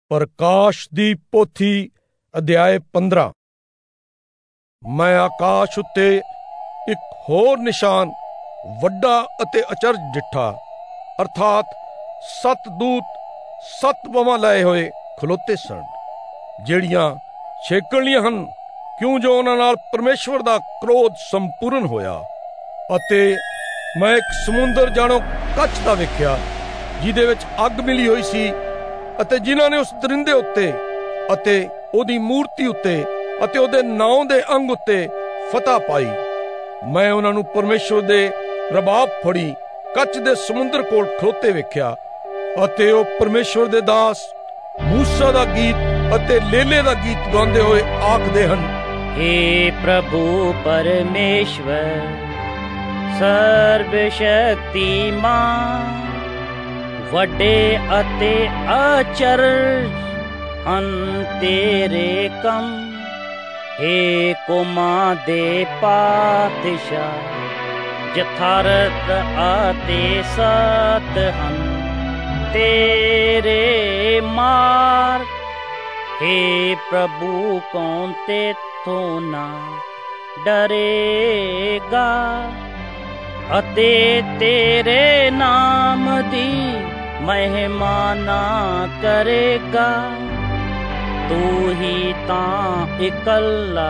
ਪ੍ਰਕਾਸ਼ ਦੀ ਪੋਥੀ ਅਧਿਆਇ 15। ਮੈਂ ਆਕਾਸ਼ ਉੱਤੇ ਇੱਕ ਹੋਰ ਨਿਸ਼ਾਨ ਵੱਡਾ ਅਤੇ ਅਚਰਜ ਡਿੱਠਾ, ਅਰਥਾਤ 7 ਦੂਤ 7 ਬਵਾਂ ਲਏ ਹੋਏ ਖਲੋਤੇ ਸਨ, ਜਿਹੜੀਆਂ ਛੇਕਣੀਆਂ ਹਨ, ਕਿਉਂ ਜੋ ਉਹਨਾਂ ਨਾਲ ਪਰਮੇਸ਼ਵਰ ਦਾ ਕ੍ਰੋਧ ਸੰਪੂਰਨ ਹੋਇਆ। ਅਤੇ ਮੈਂ ਇੱਕ ਸਮੁੰਦਰ ਜਾਣੋ ਕੱਚ ਦਾ ਵੇਖਿਆ, ਜਿਹਦੇ ਵਿੱਚ ਅੱਗ ਮਿਲੀ ਹੋਈ ਸੀ, ਅਤੇ ਜਿਨ੍ਹਾਂ ਨੇ ਉਸ ਦਰਿੰਦੇ ਉੱਤੇ ਅਤੇ ਉਹਦੀ ਮੂਰਤੀ ਉੱਤੇ ਅਤੇ ਉਹਦੇ ਨਾਉਂ ਦੇ ਅੰਗ ਉੱਤੇ ਫਤਹ ਪਾਈ। ਮੈਂ ਉਹਨਾਂ ਨੂੰ ਪਰਮੇਸ਼ਵਰ ਦੇ ਰਬਾਬ ਫੜੀ ਕੱਚ ਦੇ ਸਮੁੰਦਰ ਕੋਲ ਖਲੋਤੇ ਵੇਖਿਆ, ਅਤੇ ਉਹ ਪਰਮੇਸ਼ਵਰ ਦੇ ਦਾਸ ਮੂਸਾ ਦਾ ਗੀਤ ਅਤੇ ਲੇਲੇ ਦਾ ਗੀਤ ਗਾਉਂਦੇ ਹੋਏ ਆਖਦੇ ਹਨ, हे प्रभु परमेश्वर सर्व शक्तिमान, ਵੱਡੇ ਅਤੇ ਅਚਰਜ ਹਨ ਤੇਰੇ ਕੰਮ। हे ਕੌਮਾਂ ਦੇ ਪਾਤਸ਼ਾਹ, ਜਥਾਰਤ ਅਤੇ ਸਤ ਹਨ ਤੇਰੇ ਮਾਰਗ। हे ਪ੍ਰਭੂ ਕੌਣ ਤੇਥੋਂ ਨਾ ਡਰੇਗਾ, ਅਤੇ ਤੇਰੇ ਨਾਮ ਦੀ ਮਹਿਮਾ ਨਾ ਕਰੇਗਾ। ਤੂੰ ਹੀ ਤਾਂ ਇਕੱਲਾ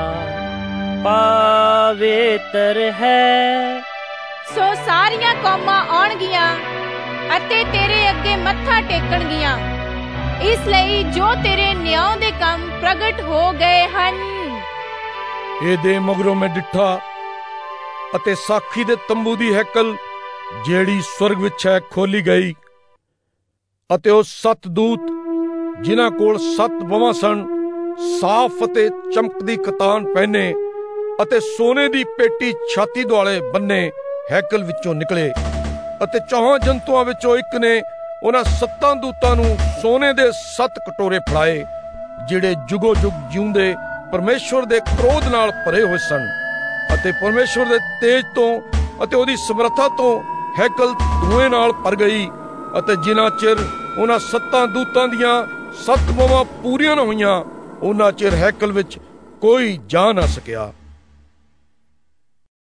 ਪਵਿੱਤਰ ਹੈ। ਸੋ ਸਾਰੀਆਂ ਕੌਮਾਂ ਆਉਣਗੀਆਂ ਅਤੇ ਤੇਰੇ ਅੱਗੇ ਮੱਥਾ ਟੇਕਣਗੀਆਂ, ਇਸ ਲਈ ਜੋ ਤੇਰੇ ਨਿਆਂ ਦੇ ਕੰਮ ਪ੍ਰਗਟ ਹੋ ਗਏ ਹਨ। ਇਹਦੇ ਮਗਰੋਂ ਮੈਂ ਡਿੱਠਾ ਅਤੇ ਸਾਖੀ ਦੇ ਤੰਬੂ ਦੀ ਹੈਕਲ ਜਿਹੜੀ ਸਵਰਗ ਵਿੱਚ ਹੈ ਖੋਲੀ ਗਈ, ਅਤੇ ਉਹ 7 ਦੂਤ ਜਿਨ੍ਹਾਂ ਕੋਲ 7 ਬਵਾਂ ਸਨ, ਸਾਫ਼ ਅਤੇ ਚਮਕਦੀ ਕਤਾਨ ਪਹਿਨੇ ਅਤੇ ਸੋਨੇ ਦੀ ਪੇਟੀ ਛਾਤੀ ਦੁਆਲੇ ਬੰਨੇ ਹੈਕਲ ਵਿੱਚੋਂ ਨਿਕਲੇ। ਅਤੇ 4 ਜੰਤੂਆਂ ਵਿੱਚੋਂ ਇੱਕ ਨੇ ਉਹਨਾਂ 7 ਦੂਤਾਂ ਨੂੰ ਸੋਨੇ ਦੇ 7 ਕਟੋਰੇ ਫੜਾਏ, ਜਿਹੜੇ ਜੁਗੋ ਜੁਗ ਜਿਉਂਦੇ ਪਰਮੇਸ਼ਵਰ ਦੇ ਕ੍ਰੋਧ ਨਾਲ ਭਰੇ ਹੋਏ ਸਨ। ਅਤੇ ਪਰਮੇਸ਼ਵਰ ਦੇ ਤੇਜ ਤੋਂ ਅਤੇ ਉਹਦੀ ਸਮਰੱਥਾ ਤੋਂ ਹੈਕਲ ਧੂਏ ਨਾਲ ਭਰ ਗਈ। ਅਤੇ ਜਿੰਨਾ ਚਿਰ ਉਹਨਾਂ 7 ਦੂਤਾਂ ਦੀਆਂ 7 ਬਵਾਂ ਪੂਰੀਆਂ ਨਾ ਹੋਈਆਂ, ਉਹਨਾਂ ਚਿਰ ਹੈਕਲ ਵਿੱਚ ਕੋਈ ਜਾ ਨਾ ਸਕਿਆ।